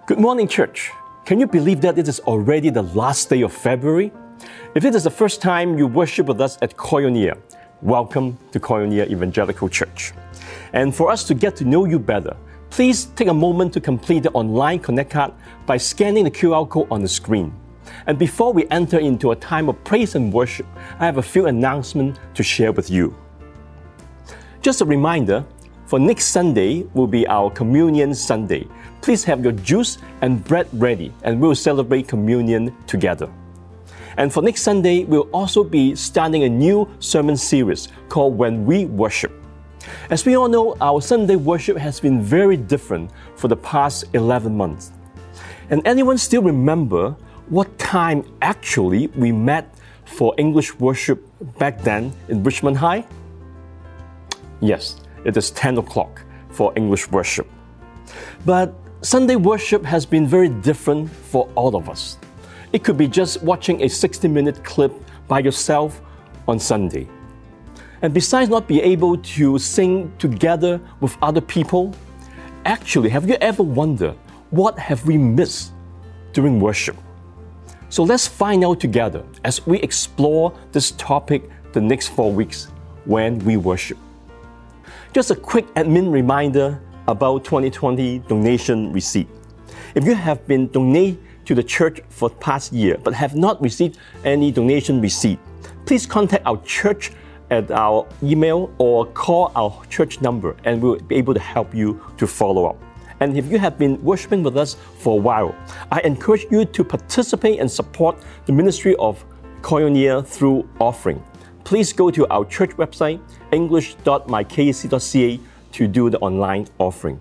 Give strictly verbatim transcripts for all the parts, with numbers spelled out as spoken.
Good morning, church. Can you believe that it is already the last day of February? If it is the first time you worship with us at Koinonia, welcome to Koinonia Evangelical Church. And for us to get to know you better, please take a moment to complete the online Connect card by scanning the Q R code on the screen. And before we enter into a time of praise and worship, I have a few announcements to share with you. Just a reminder, for next Sunday will be our Communion Sunday. Please have your juice and bread ready, and we'll celebrate communion together. And for next Sunday, we'll also be starting a new sermon series called When We Worship. As we all know, our Sunday worship has been very different for the past eleven months. And anyone still remember what time actually we met for English worship back then in Richmond High? Yes, it is ten o'clock for English worship. But Sunday worship has been very different for all of us. It could be just watching a sixty-minute clip by yourself on Sunday. And besides not being able to sing together with other people, actually, have you ever wondered what have we missed during worship? So let's find out together as we explore this topic the next four weeks when we worship. Just a quick admin reminder about twenty twenty donation receipt. If you have been donating to the church for the past year but have not received any donation receipt, please contact our church at our email or call our church number and we'll be able to help you to follow up. And if you have been worshiping with us for a while, I encourage you to participate and support the ministry of Koinonia through offering. Please go to our church website, english dot my k c dot c a, to do the online offering.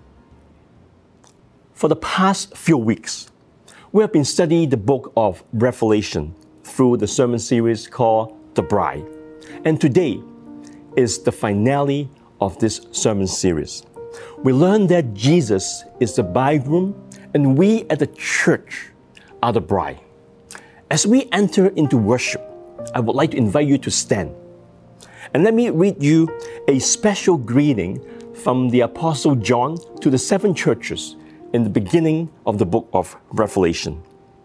For the past few weeks, we have been studying the book of Revelation through the sermon series called The Bride. And today is the finale of this sermon series. We learn that Jesus is the bridegroom and we at the church are the bride. As we enter into worship, I would like to invite you to stand. And let me read you a special greeting from the Apostle John to the seven churches in the beginning of the book of Revelation.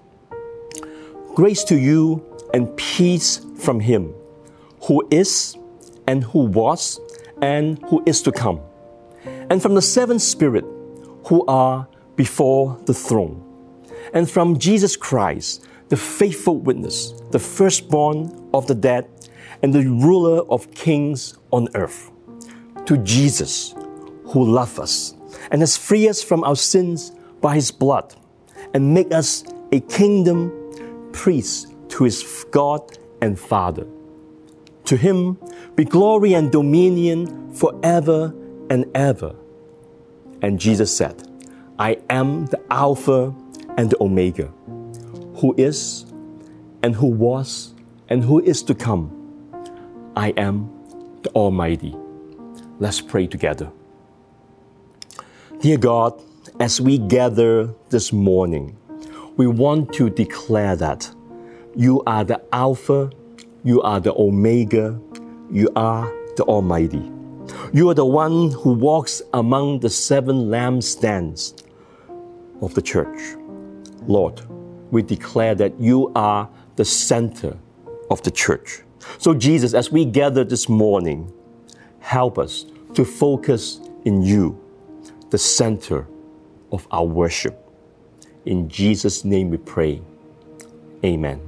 Grace to you and peace from Him who is and who was and who is to come, and from the seven spirits who are before the throne, and from Jesus Christ, the faithful witness, the firstborn of the dead, and the ruler of kings on earth. To Jesus, who loved us and has freed us from our sins by His blood, and make us a kingdom, priests to His God and Father. To Him be glory and dominion forever and ever. And Jesus said, I am the Alpha and the Omega, who is and who was and who is to come. I am the Almighty. Let's pray together. Dear God, as we gather this morning, we want to declare that you are the Alpha, you are the Omega, you are the Almighty. You are the one who walks among the seven lampstands of the church. Lord, we declare that you are the center of the church. So Jesus, as we gather this morning, help us to focus in you, the center of our worship. In Jesus' name we pray. Amen.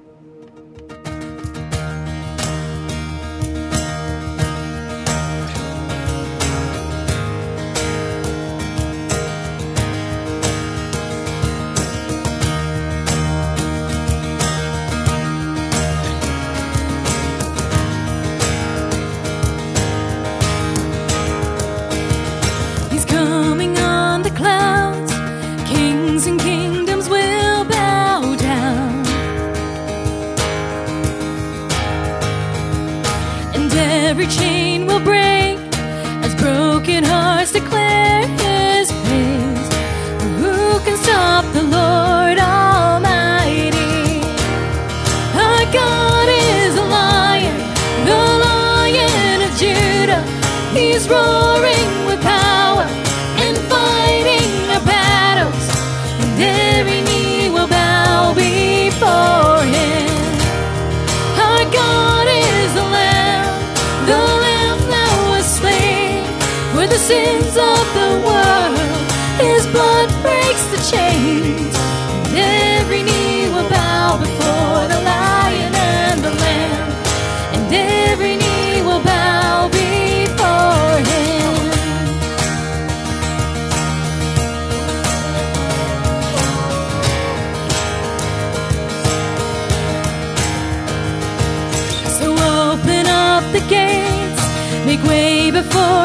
Every chain will break as broken hearts declare His praise. Who can stop the Lord Almighty? Our God is a lion, the Lion of Judah. He's roaring with power and fighting our battles. And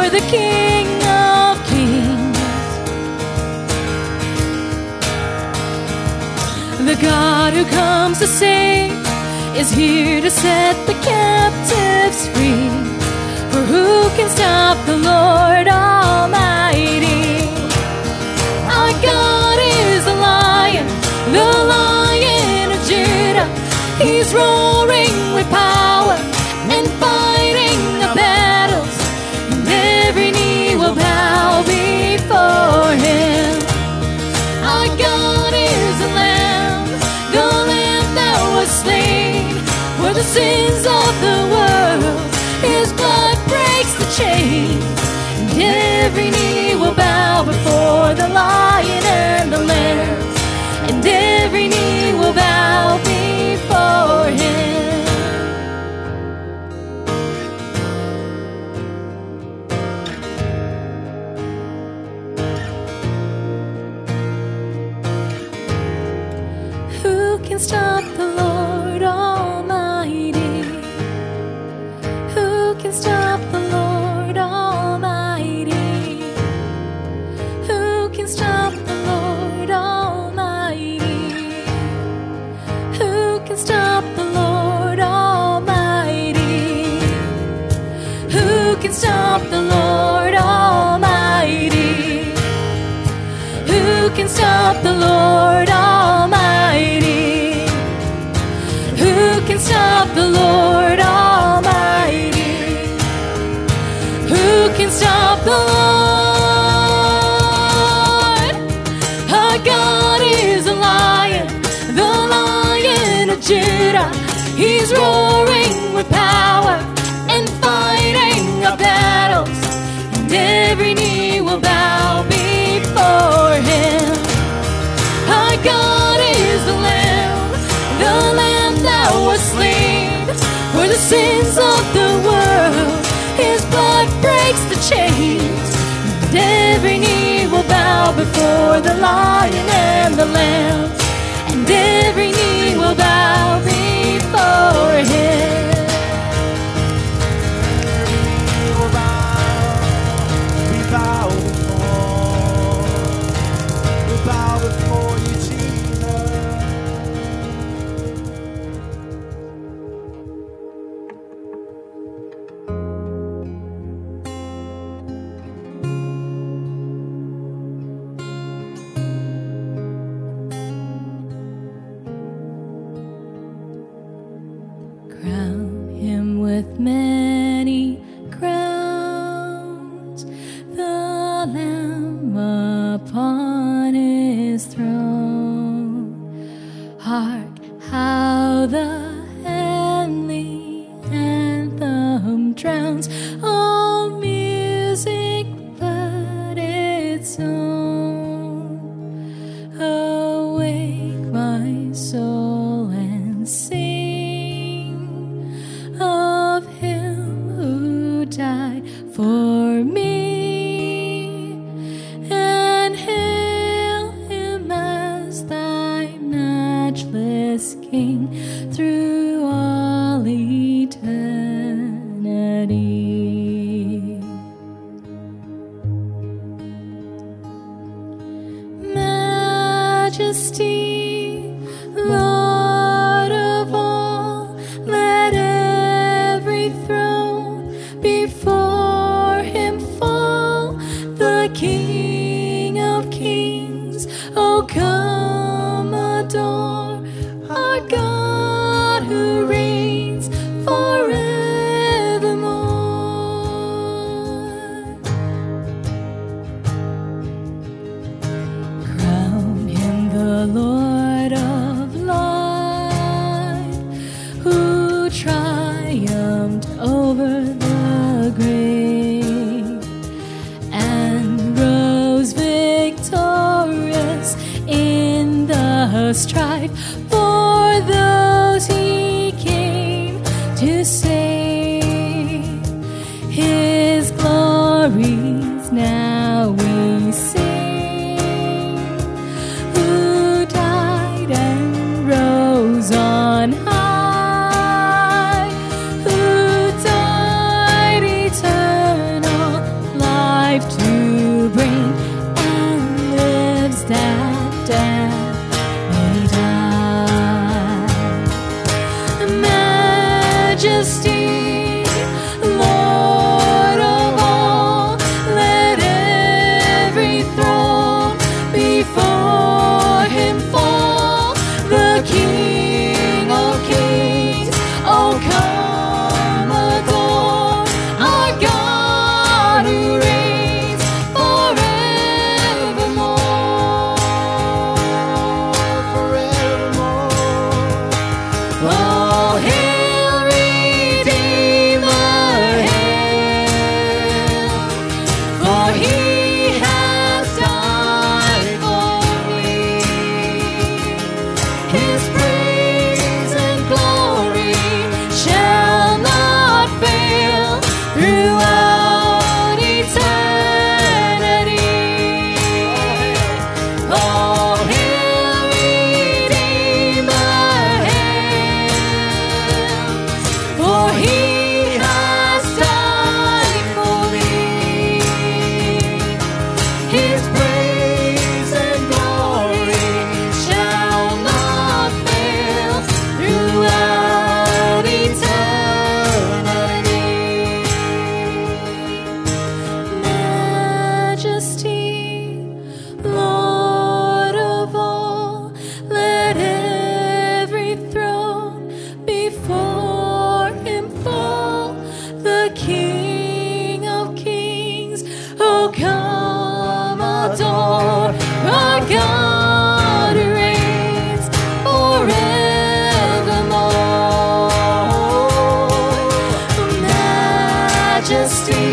the King of Kings. The God who comes to save is here to set the captives free. For who can stop the Lord Almighty? Our God is the Lion, the Lion of Judah. He's roaring with power and fighting the battles, and every knee will bow before Him. Our God is the Lamb, the Lamb that was slain for the sins of the world. His blood breaks the chains, and every knee will bow before the Lion and the Lamb, and every knee will bow before Him. Who can stop the Lord Almighty? Who can stop the Lord Almighty? Who can stop the Lord Almighty? Who can stop the Lord Almighty? Who can stop the Lord Almighty? Who can stop the Lord Almighty? Who can stop the Lord Almighty? Who can stop the Lord? Our God is a lion, the Lion of Judah. He's roaring with power and fighting our battles, and every knee will bow before Him. Our God is the Lamb, the Lamb that was slain for the sins of the world. His blood breaks the chains, and every knee will bow before the Lion and the Lamb, and every knee will bow before Him. We bow, we bow before, we bow before you, Jesus. Crown Him with many crowns, the Lamb upon His throne. Hark how the heavenly anthem drowns all music but its own. Awake, my soul, and sing of Him who died for me, and hail Him as thy matchless King through all eternity. Majesty, Lord of all, let every throne before Him fall. The King of Kings, oh come adore our God who reigns forevermore. Crown Him the Lord of life, who triumphed over the grave and rose victorious in the strife for those He came to save. His glories now we sing, who died and rose on high, who died eternal life. that death may die. Majesty, Lord of all, let every throne before him fall. The King of Kings, oh come adore our God who reigns forevermore. Forevermore. Oh, hail Redeemer, hail, for he has died for me. His praise and glory shall not fail throughout eternity. Oh, hail Redeemer, hail, for he has died for me. His praise and glory shall not fail throughout eternity. Majesty, Lord of all, let every throne before him fall. The King of Kings, oh come adore our God who reigns forevermore. Majesty,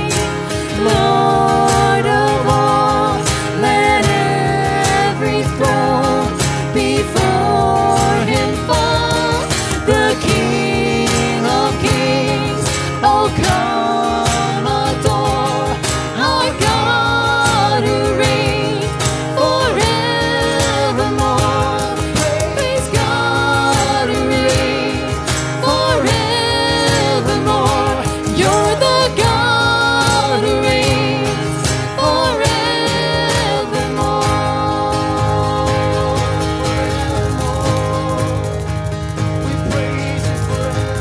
Lord of all, let every throne before him fall. The King of Kings, oh come adore our God who reigns forevermore. Praise God who reigns forevermore. You're the God who reigns forevermore. We praise you forever.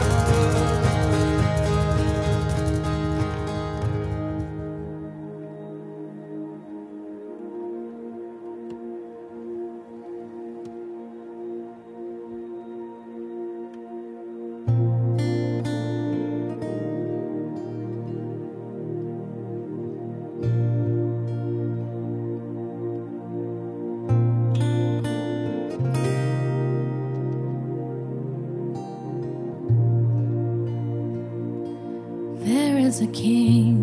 There is a King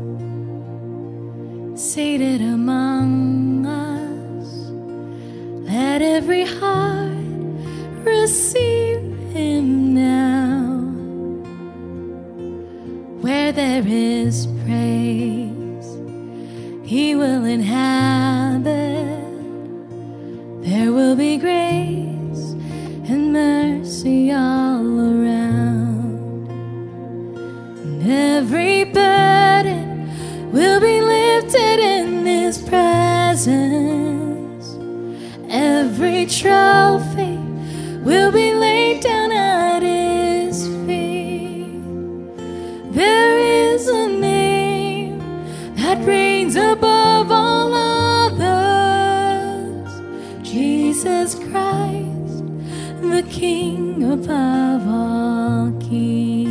seated among us. Let every heart receive him now. Where there is praise, he will inhabit. There will be grace and mercy all around. Every burden will be lifted in his presence. Every trophy will be laid down at his feet. There is a name that reigns above all others, Jesus Christ, the King above all kings.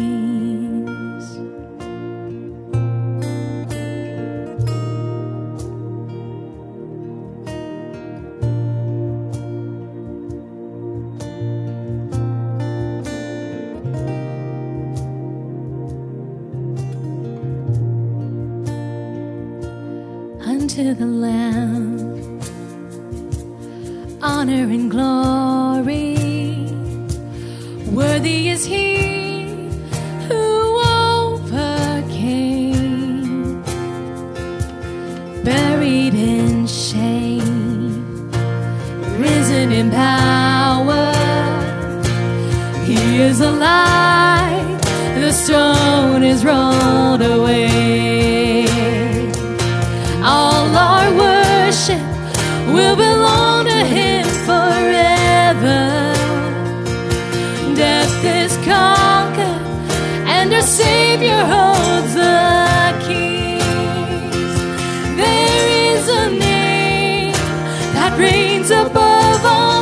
Unto the Lamb, honor and glory, worthy is he who overcame, buried in shame, risen in power. He is alive, the stone is rolled away. All our worship will belong to Him forever. Death is conquered, and our Savior holds the keys. There is a name that reigns above all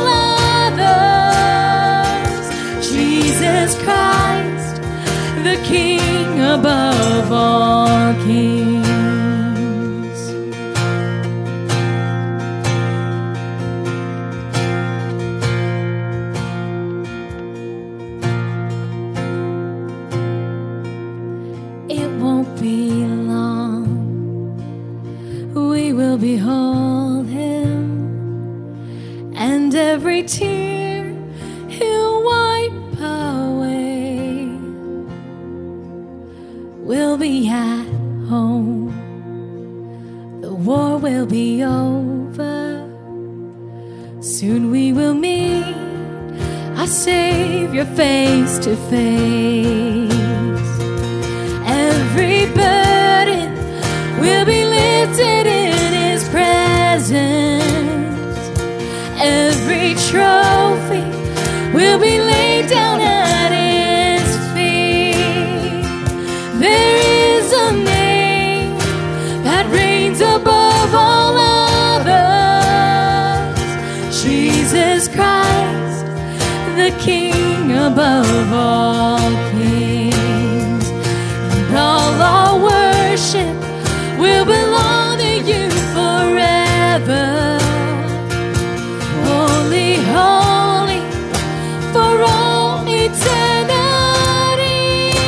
others, Jesus Christ, the King above all kings. It won't be long, we will behold Him, and every tear He'll wipe away. We'll be at home, the war will be over. Soon we will meet our Savior face to face. Every burden will be lifted in His presence. Every trophy will be laid down at His feet. There is a name that reigns above all others, Jesus Christ, the King above all kings. And all our worship will belong to You forever. Holy, holy, for all eternity.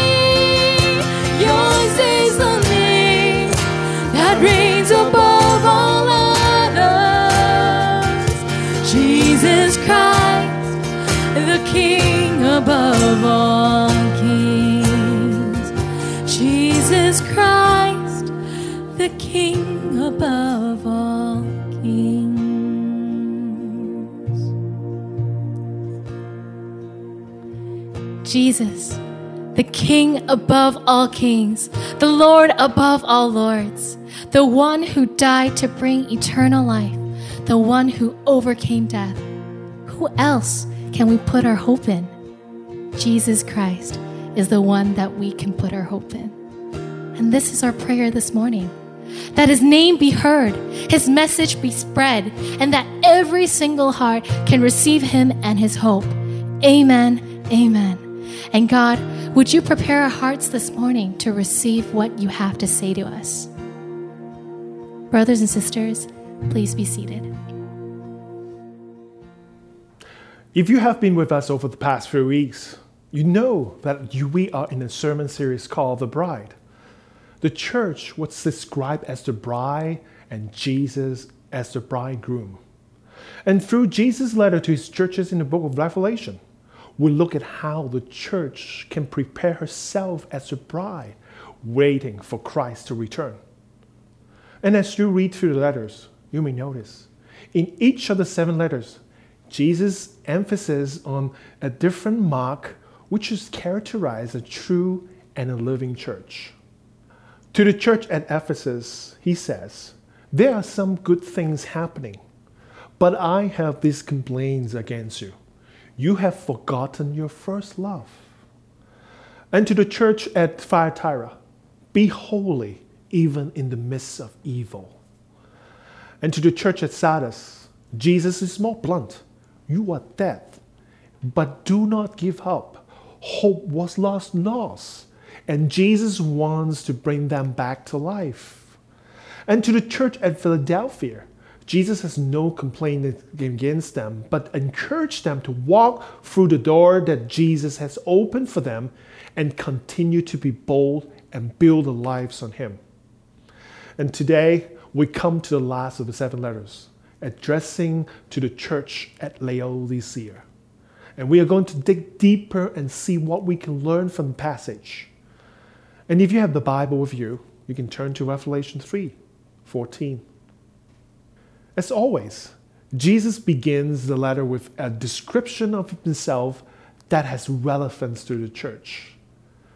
Yours is the name that reigns above all others, Jesus Christ, the King above all kings. Jesus Christ, the King above all kings. Jesus, the King above all kings, the Lord above all lords, the one who died to bring eternal life, the one who overcame death. Who else can we put our hope in? Jesus Christ is the one that we can put our hope in. And this is our prayer this morning, that His name be heard, His message be spread, and that every single heart can receive Him and His hope. Amen, amen. And God, would You prepare our hearts this morning to receive what You have to say to us? Brothers and sisters, please be seated. If you have been with us over the past few weeks, you know that you, we are in a sermon series called The Bride. The church was described as the bride and Jesus as the bridegroom. And through Jesus' letter to His churches in the book of Revelation, we look at how the church can prepare herself as a bride, waiting for Christ to return. And as you read through the letters, you may notice, in each of the seven letters, Jesus' emphasis on a different mark which is characterized as a true and a living church. To the church at Ephesus, he says, there are some good things happening, but I have these complaints against you. You have forgotten your first love. And to the church at Thyatira, be holy even in the midst of evil. And to the church at Sardis, Jesus is more blunt. You are dead, but do not give up. Hope was lost, lost. And Jesus wants to bring them back to life. And to the church at Philadelphia, Jesus has no complaint against them, but encouraged them to walk through the door that Jesus has opened for them and continue to be bold and build their lives on Him. And today, we come to the last of the seven letters, addressing to the church at Laodicea. And we are going to dig deeper and see what we can learn from the passage. And if you have the Bible with you, you can turn to Revelation three fourteen. As always, Jesus begins the letter with a description of Himself that has relevance to the church.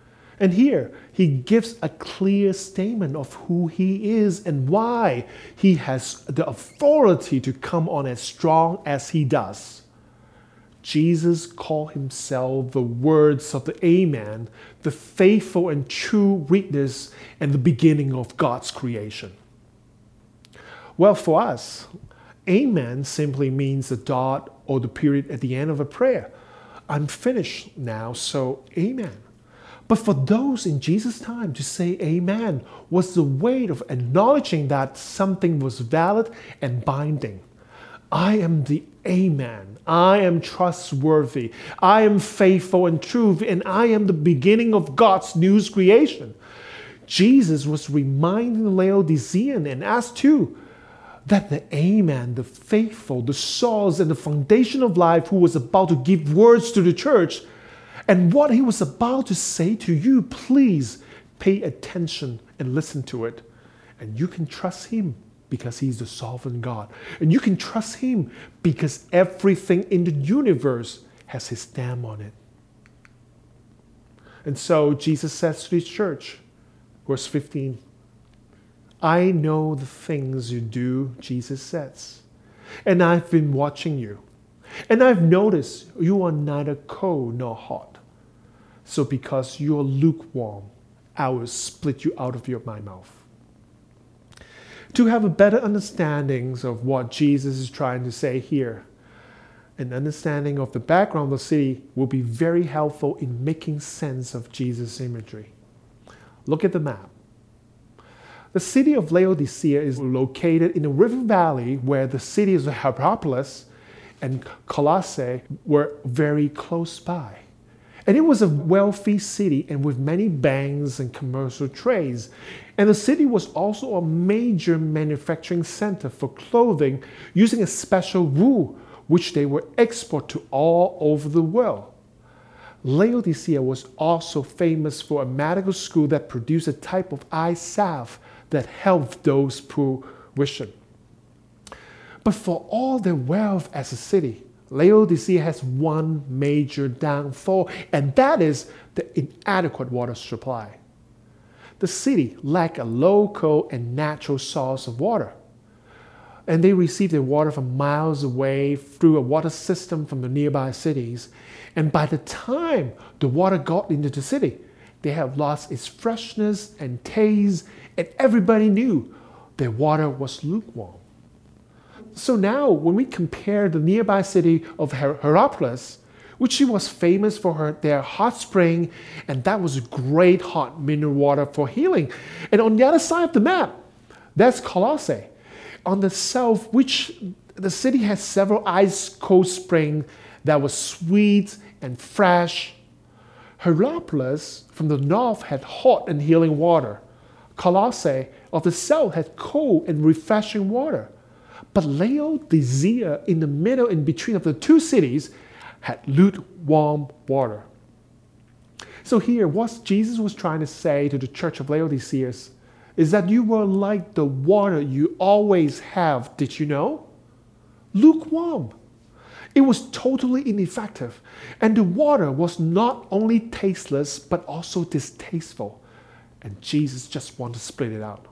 And here, he gives a clear statement of who he is and why he has the authority to come on as strong as he does. Jesus called himself the words of the Amen, the faithful and true witness, and the beginning of God's creation. Well, for us, Amen simply means the dot or the period at the end of a prayer. I'm finished now, so Amen. But for those in Jesus' time, to say Amen was the way of acknowledging that something was valid and binding. I am the Amen. I am trustworthy. I am faithful and true, and I am the beginning of God's new creation. Jesus was reminding the Laodicean and us too that the Amen, the faithful, the source and the foundation of life, who was about to give words to the church, and what he was about to say to you, please pay attention and listen to it. And you can trust him because he's the sovereign God. And you can trust him because everything in the universe has his stamp on it. And so Jesus says to his church, verse fifteen, I know the things you do, Jesus says, and I've been watching you. And I've noticed you are neither cold nor hot. So because you are lukewarm, I will split you out of your, my mouth. To have a better understanding of what Jesus is trying to say here, an understanding of the background of the city will be very helpful in making sense of Jesus' imagery. Look at the map. The city of Laodicea is located in a river valley where the cities of Hierapolis and Colossae were very close by. And it was a wealthy city and with many banks and commercial trades. And the city was also a major manufacturing center for clothing using a special wool which they were export to all over the world. Laodicea was also famous for a medical school that produced a type of eye salve that helped those poor vision. But for all their wealth as a city, Laodicea has one major downfall, and that is the inadequate water supply. The city lacked a local and natural source of water, and they received their water from miles away through a water system from the nearby cities. And by the time the water got into the city, they had lost its freshness and taste, and everybody knew their water was lukewarm. So now, when we compare the nearby city of Hier- Hierapolis, which was famous for her, their hot spring, and that was great hot mineral water for healing. And on the other side of the map, that's Colossae. On the south, which the city has several ice cold springs that was sweet and fresh. Hierapolis from the north had hot and healing water. Colossae of the south had cold and refreshing water. But Laodicea, in the middle in between of the two cities, had lukewarm water. So here, what Jesus was trying to say to the church of Laodicea is that you were like the water you always have, did you know? Lukewarm. It was totally ineffective. And the water was not only tasteless, but also distasteful. And Jesus just wanted to split it out.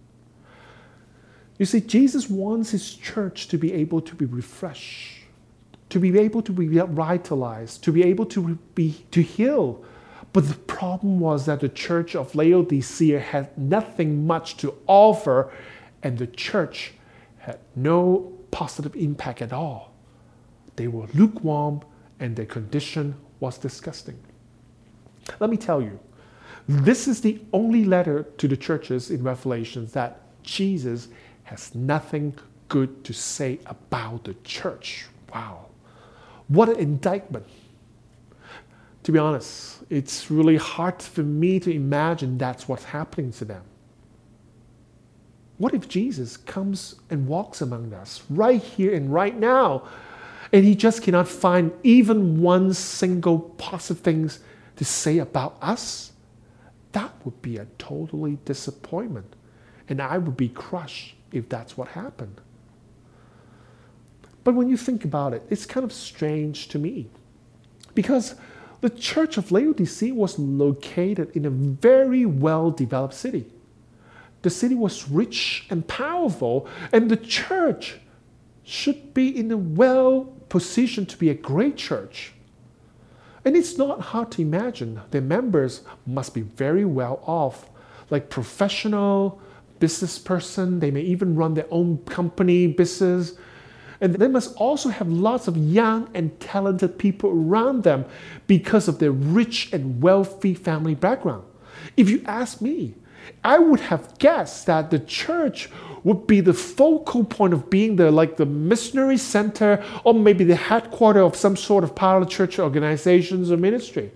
You see, Jesus wants his church to be able to be refreshed, to be able to be revitalized, to be able to be to heal. But the problem was that the church of Laodicea had nothing much to offer, and the church had no positive impact at all. They were lukewarm, and their condition was disgusting. Let me tell you, this is the only letter to the churches in Revelation that Jesus has nothing good to say about the church. Wow. What an indictment. To be honest, it's really hard for me to imagine that's what's happening to them. What if Jesus comes and walks among us right here and right now, and he just cannot find even one single positive thing to say about us? That would be a totally disappointment, and I would be crushed if that's what happened. But when you think about it, it's kind of strange to me. Because The church of Laodicea was located in a very well-developed city. The city was rich and powerful, and the church should be in a well position to be a great church. And it's not hard to imagine their members must be very well off, like professional business person. They may even run their own company business. And they must also have lots of young and talented people around them because of their rich and wealthy family background. If you ask me, I would have guessed that the church would be the focal point of being the like the missionary center, or maybe the headquarters of some sort of parachurch organizations or ministry.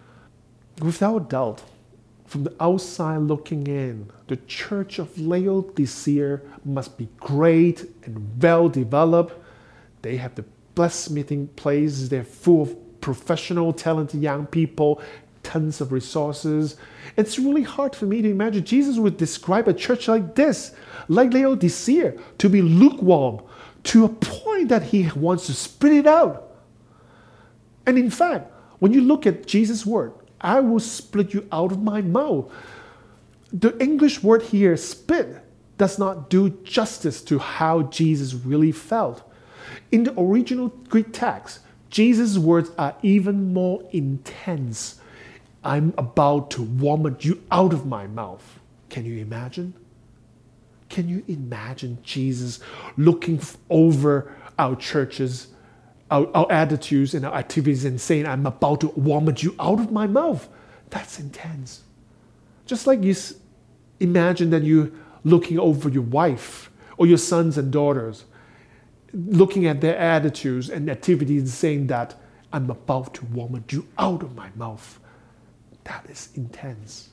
Without doubt, from the outside looking in, the church of Laodicea must be great and well developed. They have the best meeting place. They're full of professional, talented young people, tons of resources. It's really hard for me to imagine Jesus would describe a church like this, like Laodicea, to be lukewarm, to a point that he wants to spit it out. And in fact, when you look at Jesus' word, I will split you out of my mouth. The English word here, spit, does not do justice to how Jesus really felt. In the original Greek text, Jesus' words are even more intense. I'm about to vomit you out of my mouth. Can you imagine? Can you imagine Jesus looking over our churches, our, our attitudes and our activities and saying, I'm about to vomit you out of my mouth? That's intense. Just like you s- imagine that you're looking over your wife or your sons and daughters, looking at their attitudes and activities and saying that I'm about to vomit you out of my mouth. That is intense.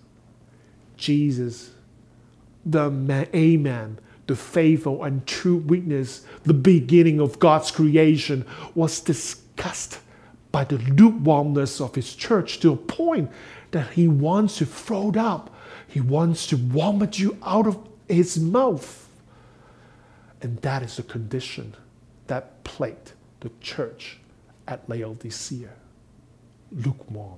Jesus, the man, Amen, the faithful and true witness, the beginning of God's creation, was disgusted by the lukewarmness of his church to a point that he wants to throw it up. He wants to vomit you out of his mouth. And that is the condition that plagued the church at Laodicea. Lukewarm.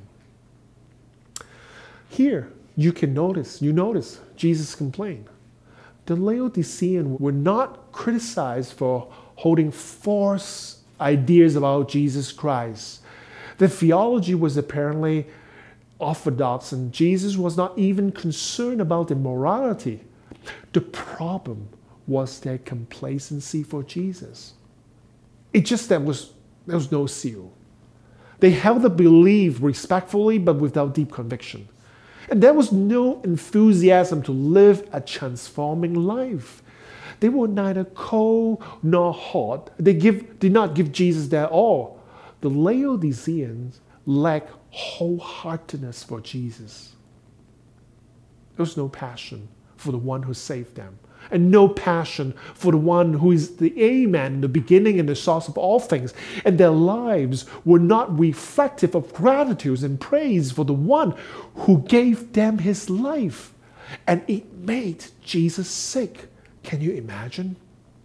Here, you can notice, you notice Jesus complained. The Laodiceans were not criticized for holding false ideas about Jesus Christ. Their theology was apparently orthodox, and Jesus was not even concerned about their morality. The problem was their complacency for Jesus. It just that was there was no seal. They held the belief respectfully, but without deep conviction. And there was no enthusiasm to live a transforming life. They were neither cold nor hot. They give, did not give Jesus their all. The Laodiceans lacked wholeheartedness for Jesus. There was no passion for the one who saved them, and no passion for the one who is the Amen, the beginning and the source of all things. And their lives were not reflective of gratitude and praise for the one who gave them his life. And it made Jesus sick. Can you imagine?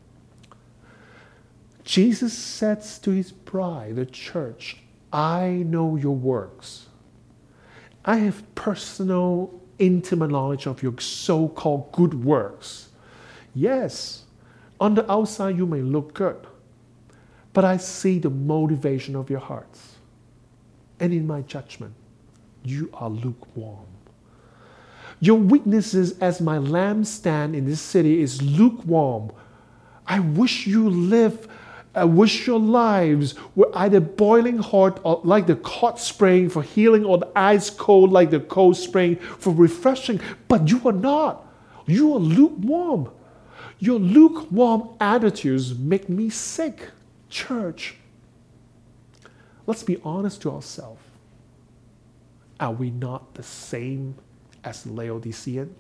Jesus says to his bride, the church, I know your works. I have personal, intimate knowledge of your so-called good works. Yes, on the outside you may look good, but I see the motivation of your hearts. And in my judgment, you are lukewarm. Your witnesses as my lampstand in this city is lukewarm. I wish you live, I wish your lives were either boiling hot or like the hot spring for healing, or the ice cold like the cold spring for refreshing, but you are not. You are lukewarm. Your lukewarm attitudes make me sick. Church, let's be honest to ourselves. Are we not the same as Laodicean?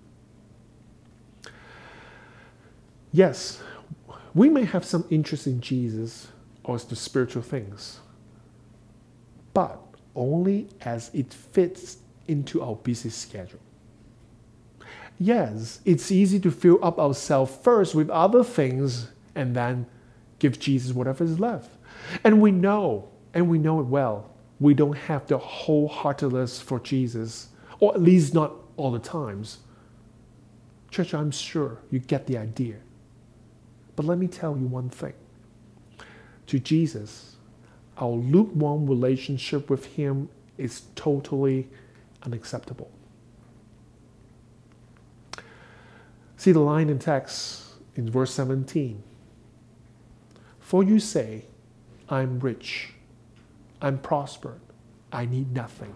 Yes, we may have some interest in Jesus or the spiritual things, but only as it fits into our busy schedule. Yes, it's easy to fill up ourselves first with other things and then give Jesus whatever is left. And we know, and we know it well, we don't have the wholeheartedness for Jesus, or at least not all the times. Church, I'm sure you get the idea. But let me tell you one thing. To Jesus, our lukewarm relationship with him is totally unacceptable. See the line in text in verse seventeen. For you say, I'm rich, I'm prospered, I need nothing.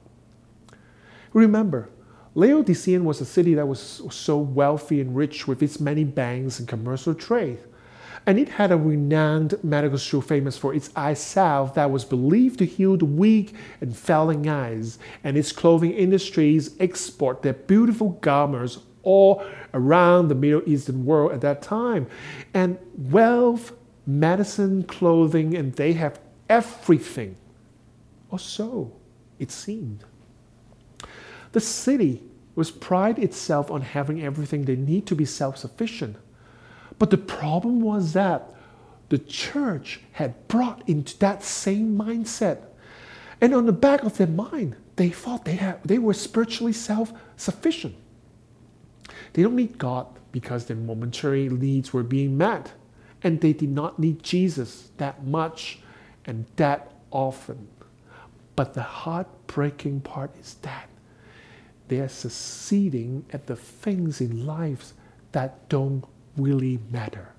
Remember, Laodicea was a city that was so wealthy and rich with its many banks and commercial trade. And it had a renowned medical school famous for its eye salve that was believed to heal the weak and failing eyes. And its clothing industries export their beautiful garments all around the Middle Eastern world at that time. And wealth, medicine, clothing, and they have everything. Or so it seemed. The city was pride itself on having everything they need to be self-sufficient. But the problem was that the church had brought into that same mindset. And on the back of their mind, they thought they, had, they were spiritually self-sufficient. They don't need God because their momentary needs were being met. And they did not need Jesus that much and that often. But the heartbreaking part is that they are succeeding at the things in life that don't really matter.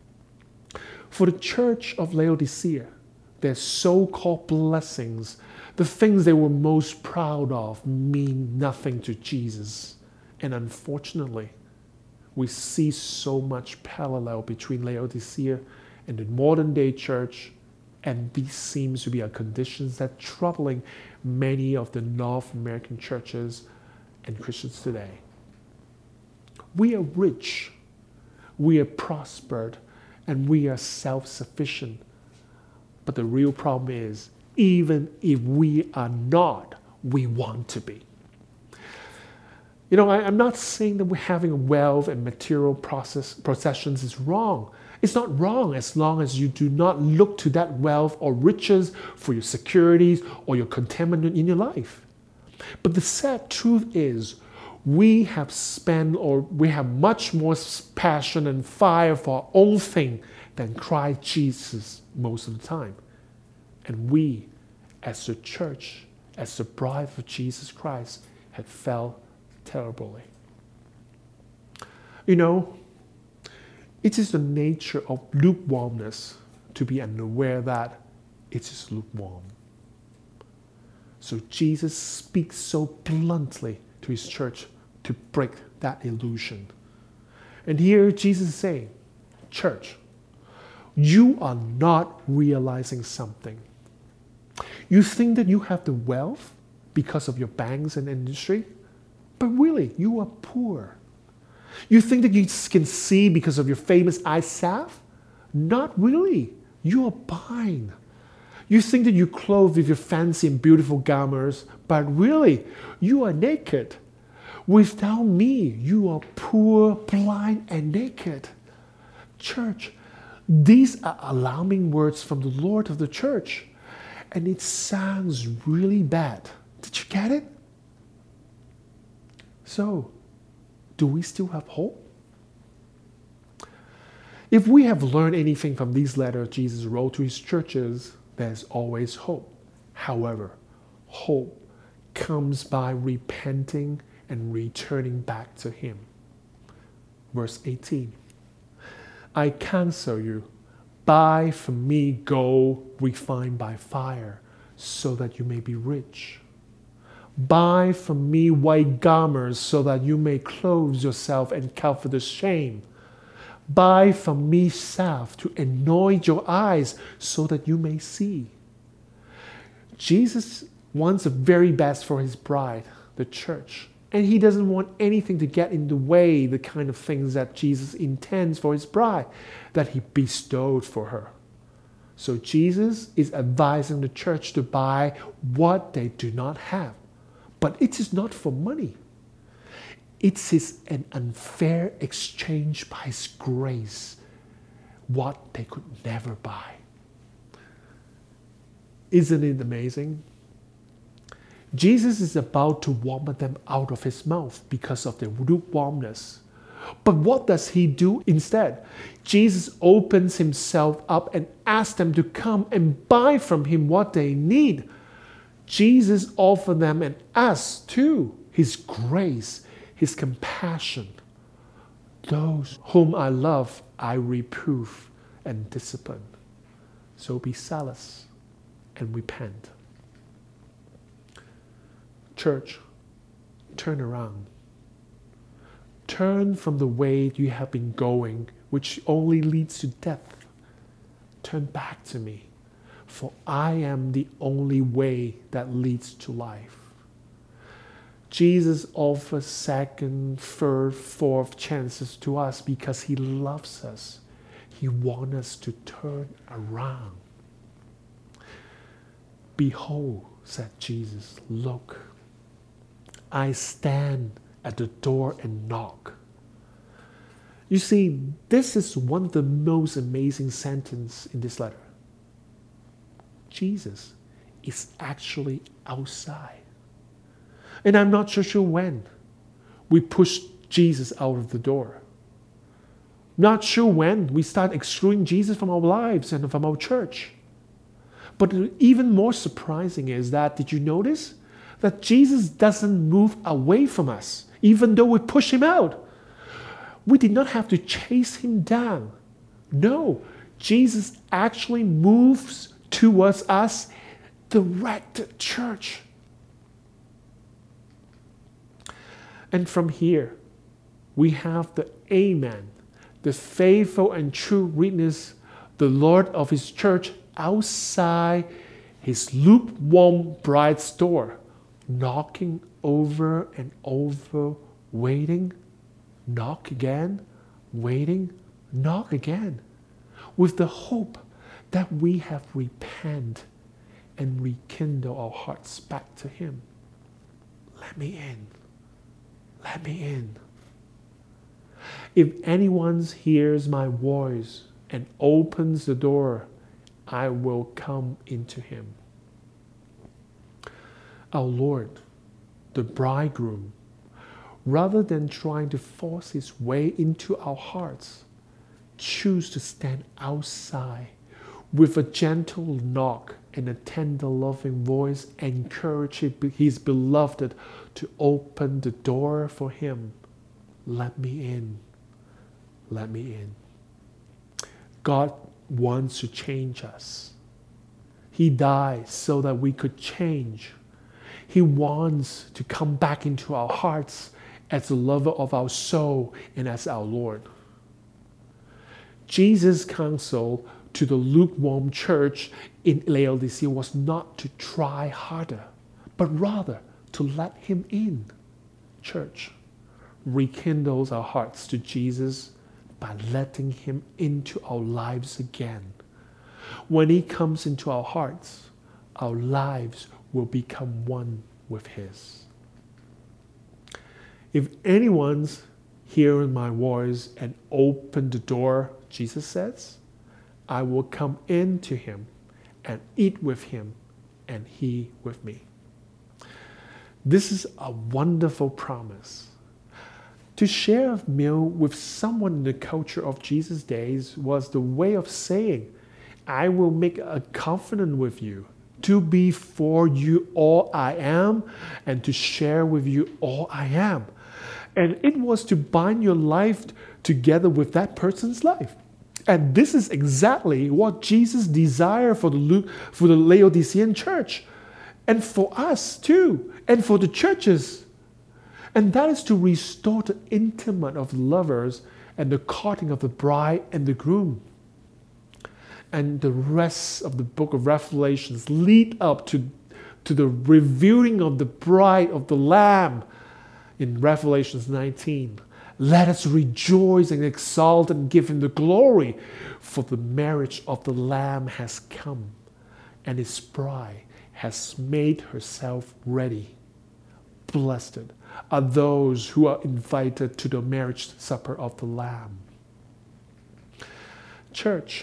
For the church of Laodicea, their so-called blessings, the things they were most proud of, mean nothing to Jesus. And unfortunately, we see so much parallel between Laodicea and the modern day church, and these seems to be a conditions that troubling many of the North American churches and Christians today. We are rich, we are prospered, and we are self-sufficient. But the real problem is, even if we are not, we want to be. You know, I, I'm not saying that we're having wealth and material process, possessions is wrong. It's not wrong as long as you do not look to that wealth or riches for your securities or your contentment in your life. But the sad truth is, we have spent or we have much more passion and fire for our own thing than Christ Jesus most of the time. And we, as the church, as the bride of Jesus Christ, had fell terribly. You know, it is the nature of lukewarmness to be unaware that it is lukewarm. So Jesus speaks so bluntly to his church to break that illusion. And here Jesus is saying, church, you are not realizing something. You think that you have the wealth because of your banks and industry, but really, you are poor. You think that you can see because of your famous eye salve? Not really. You are blind. You think that you clothe with your fancy and beautiful garments, but really, you are naked. Without me, you are poor, blind, and naked. Church, these are alarming words from the Lord of the church, and it sounds really bad. Did you get it? So, do we still have hope? If we have learned anything from these letters Jesus wrote to his churches, there's always hope. However, hope comes by repenting and returning back to him. Verse eighteen. I counsel you, buy from me gold refined by fire, so that you may be rich. Buy from me white garments, so that you may clothe yourself and cover the shame. Buy from me salve to anoint your eyes, so that you may see. Jesus wants the very best for his bride, the church. And he doesn't want anything to get in the way, the kind of things that Jesus intends for his bride, that he bestowed for her. So Jesus is advising the church to buy what they do not have. But it is not for money. It is an unfair exchange by his grace, what they could never buy. Isn't it amazing? Jesus is about to vomit them out of his mouth because of their lukewarmness. But what does he do instead? Jesus opens himself up and asks them to come and buy from him what they need. Jesus offers them and us too his grace, his compassion. Those whom I love, I reprove and discipline. So be zealous and repent. Church, turn around. Turn from the way you have been going, which only leads to death. Turn back to me, for I am the only way that leads to life. Jesus offers second, third, fourth chances to us because he loves us. He wants us to turn around. Behold, said Jesus, look, I stand at the door and knock. You see, this is one of the most amazing sentences in this letter. Jesus is actually outside. And I'm not so sure when we push Jesus out of the door. Not sure when we start excluding Jesus from our lives and from our church. But even more surprising is that, did you notice that Jesus doesn't move away from us, even though we push him out? We did not have to chase him down. No, Jesus actually moves towards us, directed church. And from here, we have the Amen, the faithful and true witness, the Lord of his church outside his lukewarm bride's door, knocking over and over, waiting, knock again, waiting, knock again, with the hope that we have repent and rekindle our hearts back to him. Let me in. Let me in. If anyone hears my voice and opens the door, I will come into him. Our Lord, the bridegroom, rather than trying to force his way into our hearts, choose to stand outside with a gentle knock and a tender, loving voice, encourage his beloved to open the door for him. Let me in. Let me in. God wants to change us. He died so that we could change. He wants to come back into our hearts as the lover of our soul and as our Lord. Jesus' counsel to the lukewarm church in Laodicea was not to try harder, but rather to let him in. Church, rekindles our hearts to Jesus by letting him into our lives again. When he comes into our hearts, our lives will become one with his. If anyone's hearing my voice and open the door, Jesus says, I will come into him and eat with him and he with me. This is a wonderful promise. To share a meal with someone in the culture of Jesus' days was the way of saying, I will make a covenant with you, to be for you all I am, and to share with you all I am. And it was to bind your life together with that person's life. And this is exactly what Jesus desired for the, for the Laodicean church, and for us too, and for the churches. And that is to restore the intimate of lovers and the courting of the bride and the groom. And the rest of the book of Revelations lead up to, to the revealing of the bride of the Lamb in Revelations nineteen. Let us rejoice and exalt and give him the glory, for the marriage of the Lamb has come, and his bride has made herself ready. Blessed are those who are invited to the marriage supper of the Lamb. Church,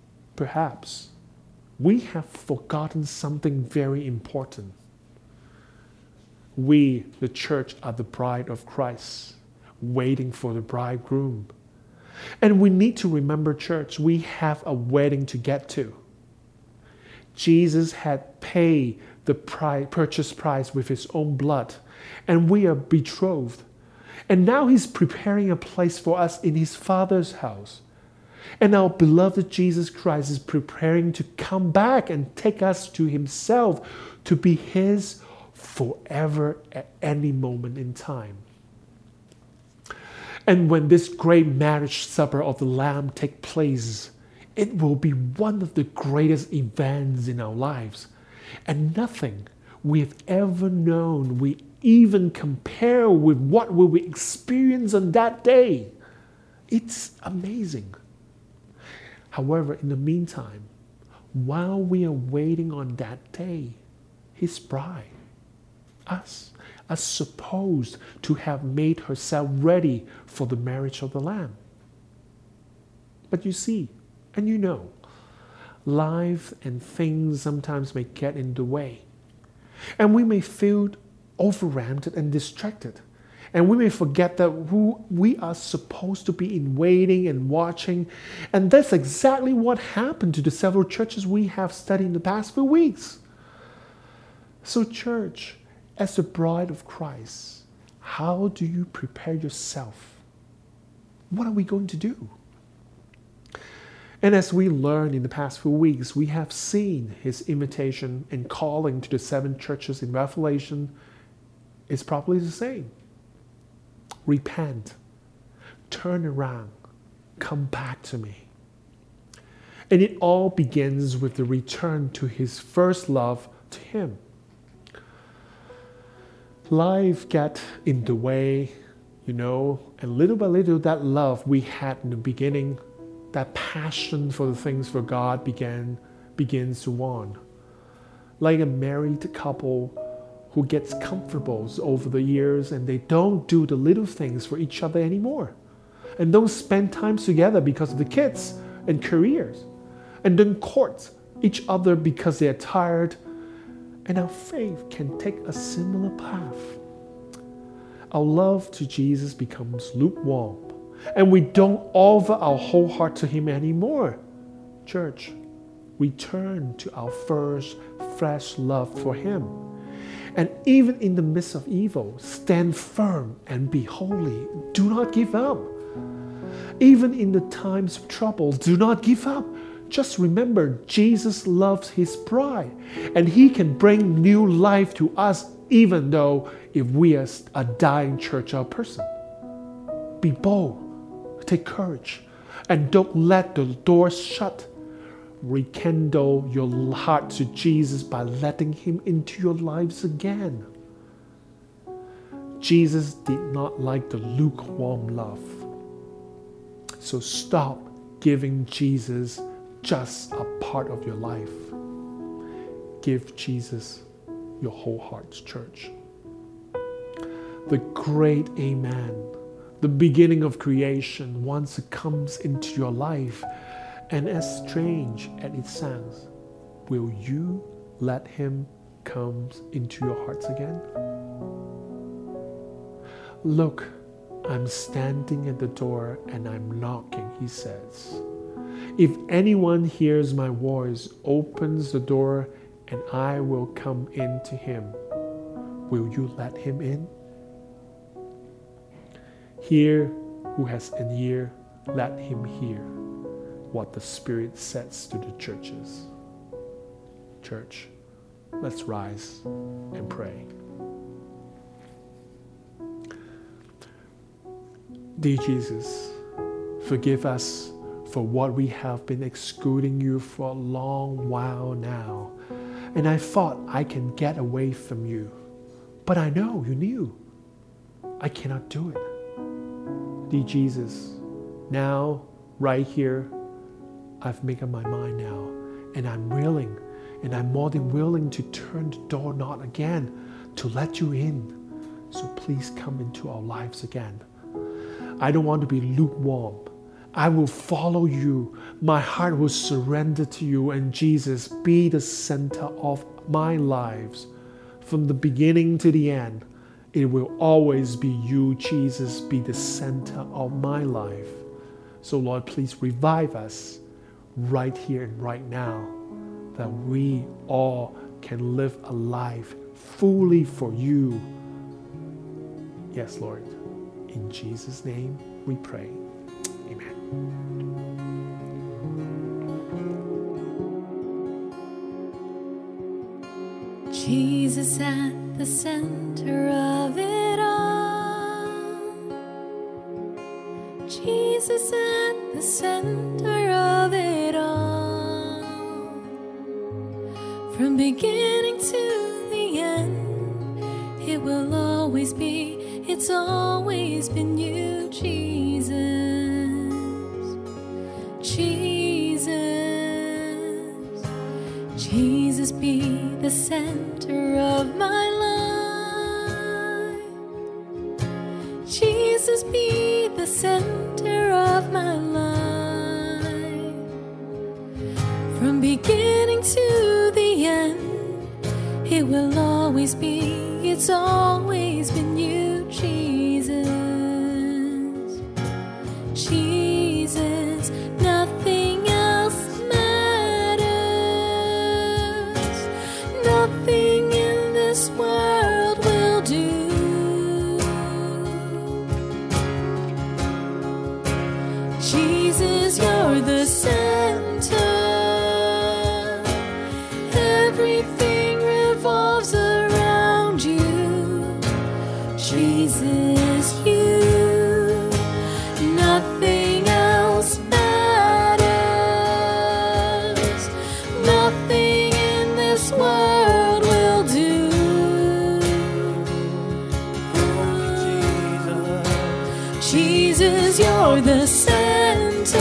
perhaps we have forgotten something very important. We, the church, are the bride of Christ, waiting for the bridegroom. And we need to remember, church, we have a wedding to get to. Jesus had paid the price, purchase price with his own blood, and we are betrothed. And now he's preparing a place for us in his Father's house. And our beloved Jesus Christ is preparing to come back and take us to himself to be his forever at any moment in time. And when this great marriage supper of the Lamb takes place, it will be one of the greatest events in our lives. And nothing we have ever known we even compare with what will we experience on that day. It's amazing. However, in the meantime, while we are waiting on that day, his bride, us, are supposed to have made herself ready for the marriage of the Lamb. But you see, and you know, life and things sometimes may get in the way. And we may feel overwhelmed and distracted. And we may forget that who we are supposed to be in waiting and watching. And that's exactly what happened to the several churches we have studied in the past few weeks. So church, as the bride of Christ, how do you prepare yourself? What are we going to do? And as we learned in the past few weeks, we have seen his invitation and calling to the seven churches in Revelation is probably the same. Repent, turn around, come back to me. And it all begins with the return to his first love, to him. Life got in the way, you know, and little by little that love we had in the beginning, that passion for the things for God began begins to wane. Like a married couple who gets comfortable over the years and they don't do the little things for each other anymore, and don't spend time together because of the kids and careers, and don't court each other because they're tired. And our faith can take a similar path. Our love to Jesus becomes lukewarm, and we don't offer our whole heart to him anymore. Church, return to our first fresh love for him. And even in the midst of evil, stand firm and be holy. Do not give up. Even in the times of trouble, do not give up. Just remember, Jesus loves his bride, and he can bring new life to us even though if we are a dying church or person. Be bold, take courage, and don't let the doors shut. Rekindle your heart to Jesus by letting him into your lives again. Jesus did not like the lukewarm love. So stop giving Jesus just a part of your life. Give Jesus your whole heart, church. The great Amen, the beginning of creation, once it comes into your life, and as strange as it sounds, will you let him come into your hearts again? Look, I'm standing at the door and I'm knocking, he says. If anyone hears my voice, opens the door, and I will come in to him, will you let him in? Here, who has an ear, let him hear what the Spirit says to the churches. Church, let's rise and pray. Dear Jesus, forgive us for what we have been excluding you for a long while now. And I thought I can get away from you. But I know you knew. I cannot do it. Dear Jesus, now, right here, I've made up my mind now. And I'm willing, and I'm more than willing to turn the door knob again to let you in. So please come into our lives again. I don't want to be lukewarm. I will follow you. My heart will surrender to you, and Jesus, be the center of my lives from the beginning to the end, it will always be you, Jesus, be the center of my life. So Lord, please revive us right here and right now, that we all can live a life fully for you. Yes, Lord. In Jesus' name we pray. Amen. Jesus at the center of it all. Jesus at the center of it all. From beginning to the end, it will always be, it's always been you, Jesus. Jesus. Jesus be the center of my life. Jesus be the center of my life. From beginning to the end, it will always be, it's always been you, Jesus. Jesus, nothing else matters. Nothing in this world will do. Jesus, you're the center. Everything revolves around you. Jesus, you. Nothing else matters. Nothing in this world will do. Jesus, you're the center.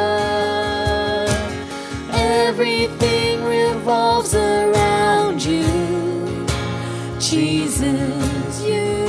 Everything revolves around you. Jesus, you.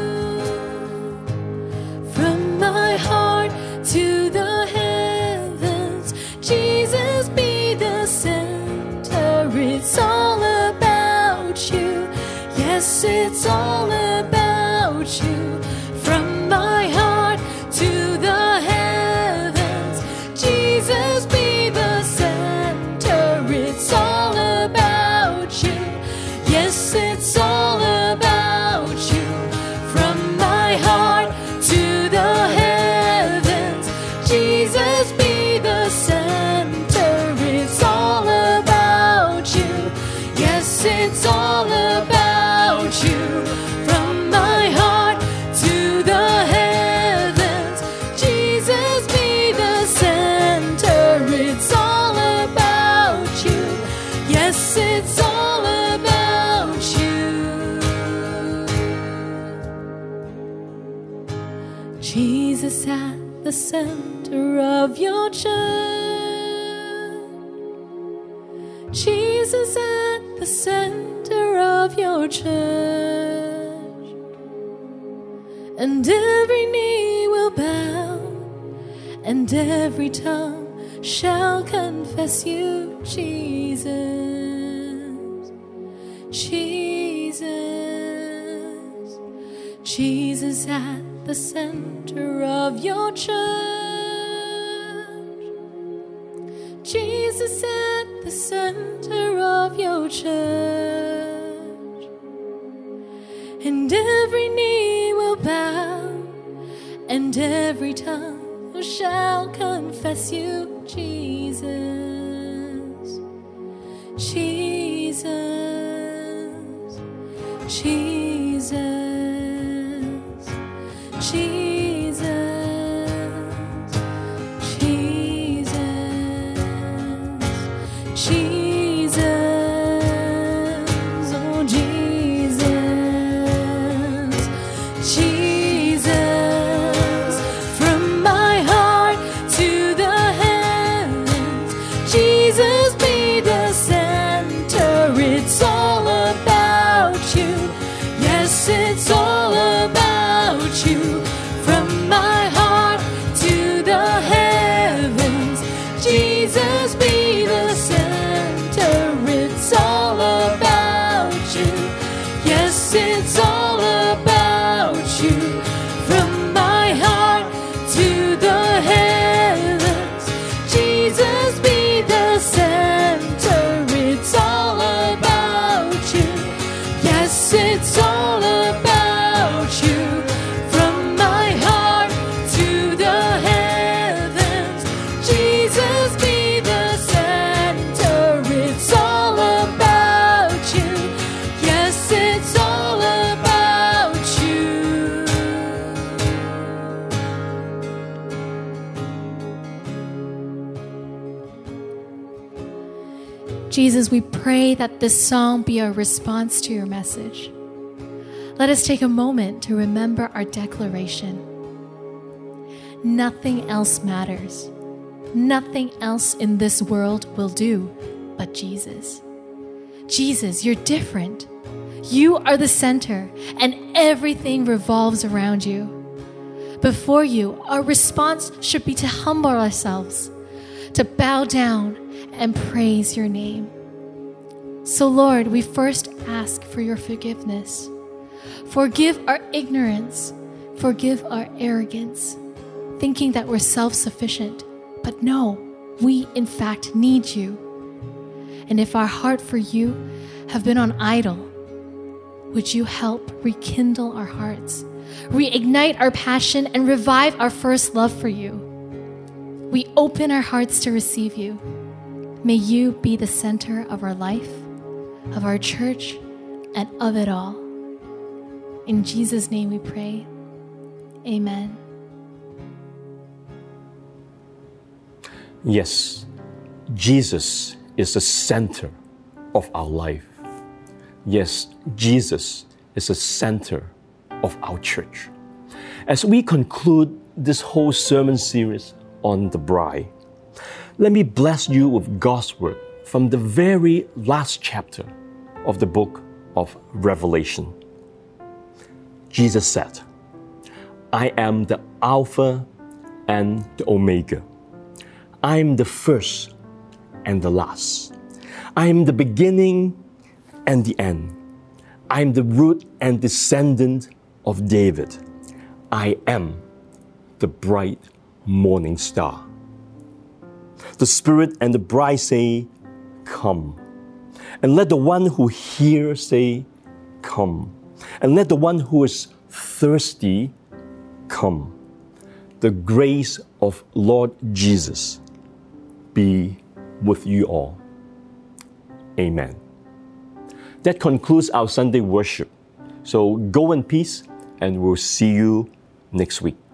From my heart to the heavens, Jesus be the center. It's all about you. Yes, it's all about you. From my heart to the heavens, Jesus be the center. It's all about you. Yes, it's all about you. From my heart to the heavens, Jesus be the center. It's all about you. Yes, it's all about you. From my heart to the heavens, Jesus be the center. It's all about you. Yes, it's all about you. Jesus at the center of your church. Jesus at the center of your church. And every knee will bow, and every tongue shall confess you, Jesus. Jesus. Jesus at the center of your church. Jesus at the center of your church. And every knee will bow, and every tongue shall confess you, Jesus. Jesus. Jesus. Jesus, Jesus, Jesus, oh Jesus, Jesus, from my heart to the heavens, Jesus be the center. It's all about you. Yes, it's Jesus, we pray that this song be a response to your message. Let us take a moment to remember our declaration. Nothing else matters. Nothing else in this world will do but Jesus. Jesus, you're different. You are the center, and everything revolves around you. Before you, our response should be to humble ourselves, to bow down and praise your name. So, Lord, we first ask for your forgiveness. Forgive our ignorance. Forgive our arrogance, thinking that we're self-sufficient. But no, we in fact need you. And if our heart for you have been on idle, would you help rekindle our hearts, reignite our passion, and revive our first love for you? We open our hearts to receive you. May you be the center of our life, of our church, and of it all. In Jesus' name we pray. Amen. Yes, Jesus is the center of our life. Yes, Jesus is the center of our church. As we conclude this whole sermon series on the bride, let me bless you with God's word from the very last chapter of the book of Revelation. Jesus said, I am the Alpha and the Omega. I am the first and the last. I am the beginning and the end. I am the root and descendant of David. I am the bright morning star. The Spirit and the bride say, come. And let the one who hears say, come. And let the one who is thirsty come. The grace of Lord Jesus be with you all. Amen. That concludes our Sunday worship. So go in peace, and we'll see you next week.